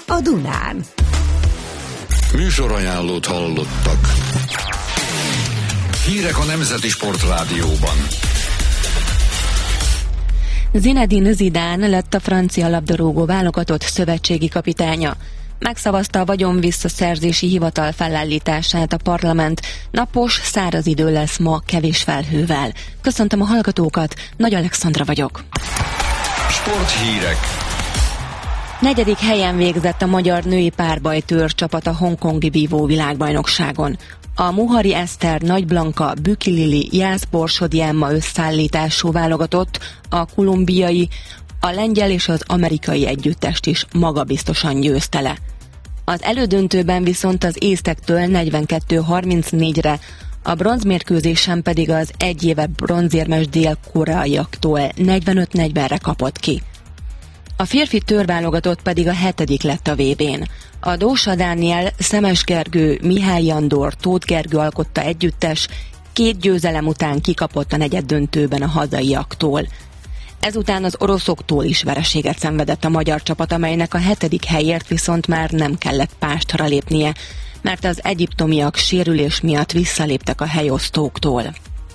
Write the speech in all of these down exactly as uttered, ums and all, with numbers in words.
a Dunán. Műsorajánlót hallottak. Hírek a Nemzeti Sportrádióban. Zinedine Zidane lett a francia labdarúgó válogatott szövetségi kapitánya. Megszavazta a vagyonvisszaszerzési hivatal felállítását a parlament. Napos, száraz idő lesz ma, kevés felhővel. Köszöntöm a hallgatókat, Nagy Alexandra vagyok. Sporthírek. Negyedik helyen végzett a magyar női párbajtőr csapat a hongkongi vívó világbajnokságon. A Muhari Eszter, Nagy Blanka, Büki Lili, Jász Borsodi Emma összeállítású válogatott, a kolumbiai, a lengyel és az amerikai együttest is magabiztosan győzte le. Az elődöntőben viszont az észtektől negyvenkettő harmincnégyre, a bronzmérkőzésen pedig az egy éve bronzérmes dél-koreaiaktól negyvenöt negyvenre kapott ki. A férfi tőrválogatott pedig a hetedik lett a vé bén. A Dósa Dániel, Szemes Gergő, Mihály Andor, Tóth Gergő alkotta együttes két győzelem után kikapott a negyeddöntőben a hazaiaktól. Ezután az oroszoktól is vereséget szenvedett a magyar csapat, amelynek a hetedik helyért viszont már nem kellett pástra lépnie, mert az egyiptomiak sérülés miatt visszaléptek a helyosztóktól.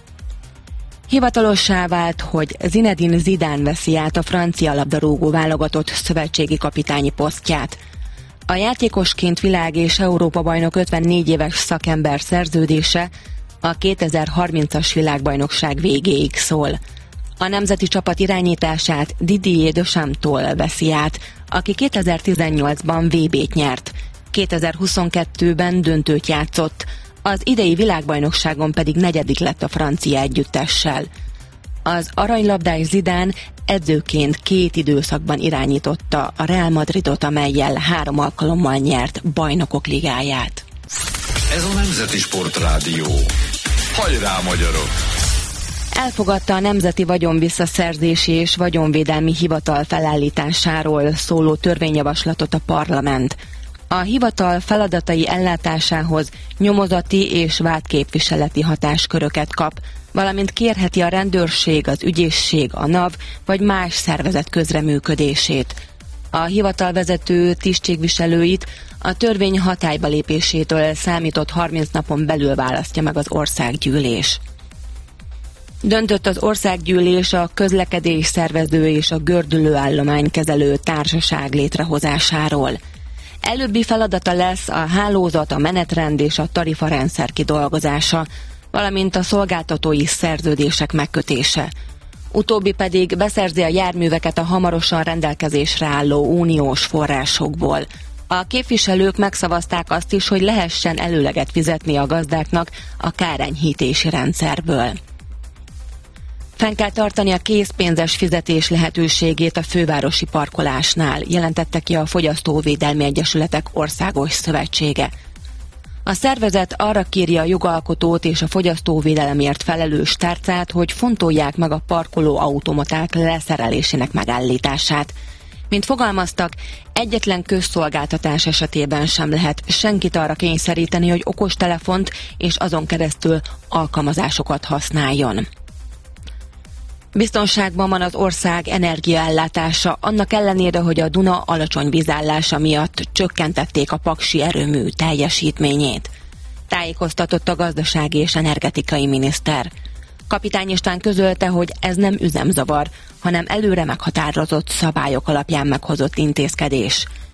Hivatalossá vált, hogy Zinedine Zidane veszi át a francia labdarúgó válogatott szövetségi kapitányi posztját. A játékosként világ- és Európa-bajnok ötvennégy éves szakember szerződése a kétezer-harmincas világbajnokság végéig szól. A nemzeti csapat irányítását Didier Deschamps-tól veszi át, aki kétezer-tizennyolcban vé bét nyert, kétezer-huszonkettőben döntőt játszott, az idei világbajnokságon pedig negyedik lett a francia együttessel. Az aranylabdás Zidane edzőként két időszakban irányította a Real Madridot, amellyel három alkalommal nyert bajnokok ligáját. Ez a Nemzeti Sportrádió. Hajrá, magyarok! Elfogadta a Nemzeti Vagyonvisszaszerzési és Vagyonvédelmi Hivatal felállításáról szóló törvényjavaslatot a parlament. A hivatal feladatai ellátásához nyomozati és vádképviseleti hatásköröket kap, valamint kérheti a rendőrség, az ügyészség, a NAV vagy más szervezet közreműködését. A hivatal vezető tisztségviselőit a törvény hatályba lépésétől számított harminc napon belül választja meg az országgyűlés. Döntött az országgyűlés a közlekedés szervező és a gördülőállomány kezelő társaság létrehozásáról. Előbbi feladata lesz a hálózat, a menetrend és a tarifarendszer kidolgozása, valamint a szolgáltatói szerződések megkötése. Utóbbi pedig beszerzi a járműveket a hamarosan rendelkezésre álló uniós forrásokból. A képviselők megszavazták azt is, hogy lehessen előleget fizetni a gazdáknak a kárenyhítési rendszerből. Fenn kell tartani a készpénzes fizetés lehetőségét a fővárosi parkolásnál, jelentette ki a Fogyasztóvédelmi Egyesületek Országos Szövetsége. A szervezet arra kéri a jogalkotót és a fogyasztóvédelemért felelős tárcát, hogy fontolják meg a parkoló automaták leszerelésének megállítását. Mint fogalmaztak, egyetlen közszolgáltatás esetében sem lehet senkit arra kényszeríteni, hogy okostelefont és azon keresztül alkalmazásokat használjon. Biztonságban van az ország energiaellátása, annak ellenére, hogy a Duna alacsony vízállása miatt csökkentették a paksi erőmű teljesítményét. Tájékoztatott a gazdasági és energetikai miniszter. Kapitány István közölte, hogy ez nem üzemzavar, hanem előre meghatározott szabályok alapján meghozott intézkedés.